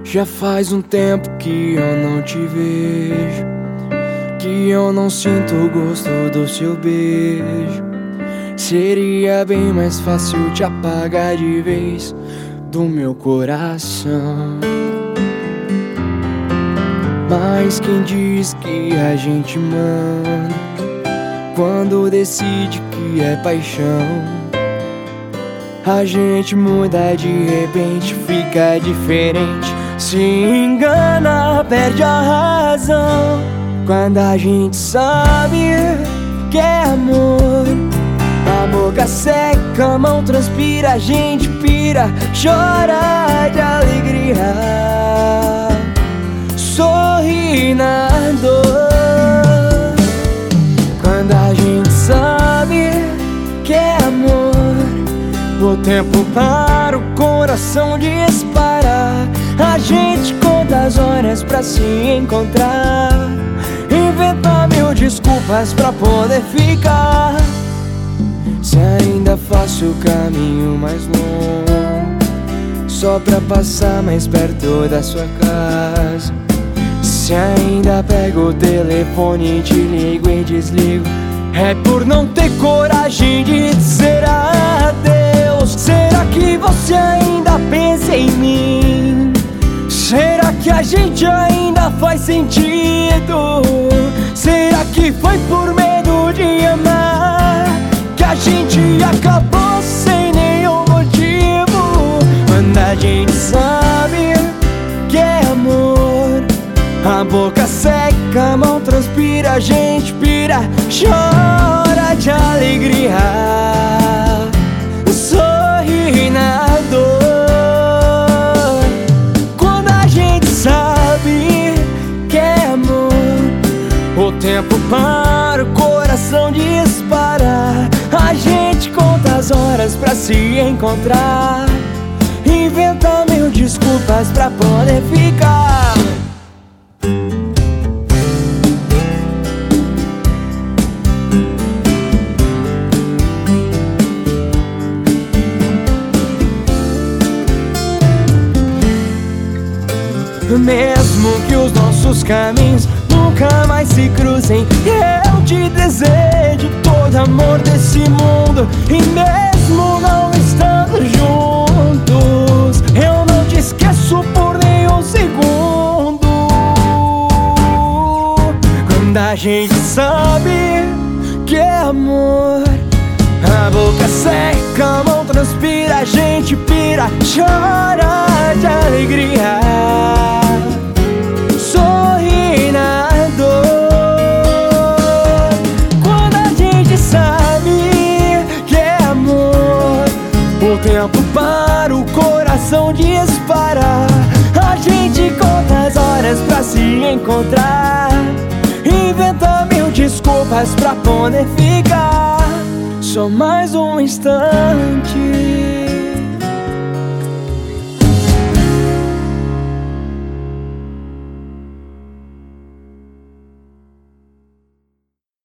Já faz um tempo que eu não te vejo, que eu não sinto o gosto do seu beijo. Seria bem mais fácil te apagar de vez do meu coração. Mas quem diz que a gente manda quando decide que é paixão? A gente muda, de repente fica diferente, se engana, perde a razão. Quando a gente sabe que é amor, a boca seca, a mão transpira, a gente pira, chora de alegria, sorri na dor. Quando a gente sabe que é amor, o tempo para, o coração disparar. A gente conta as horas pra se encontrar, inventa mil desculpas pra poder ficar. Se ainda faço o caminho mais longo só pra passar mais perto da sua casa, se ainda pego o telefone, te ligo e desligo, é por não ter coragem de dizer adeus. Será que você ainda pensa em mim? Será que a gente ainda faz sentido? Será que foi por medo de amar que a gente acabou sem nenhum motivo? Quando a gente sabe que é amor, a boca seca, a mão transpira, a gente pira, chora de alegria, sorri na dor. Quando a gente sabe que é amor, o tempo para, o coração dispara. A gente conta as horas pra se encontrar, inventa mil desculpas pra poder ficar. Mesmo que os nossos caminhos nunca mais se cruzem, eu te desejo todo amor desse mundo. E mesmo não estando juntos, eu não te esqueço por nenhum segundo. Quando a gente sabe que é amor, a boca seca, a mão transpira, a gente pira, chora de alegria, sorri na dor. Quando a gente sabe que é amor, o tempo para, o coração dispara. A gente conta as horas pra se encontrar, inventa mil desculpas pra poder ficar. Só mais um instante,